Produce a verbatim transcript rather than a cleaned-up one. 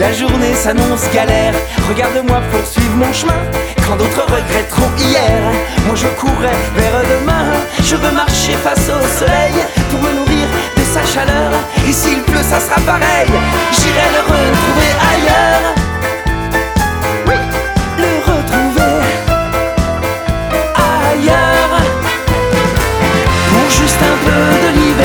la journée s'annonce galère. Regarde-moi poursuivre mon chemin quand d'autres regretteront hier. Moi je courrais vers demain, je veux marcher face au soleil pour me nourrir de sa chaleur. Et s'il pleut ça sera pareil, j'irai le retrouver.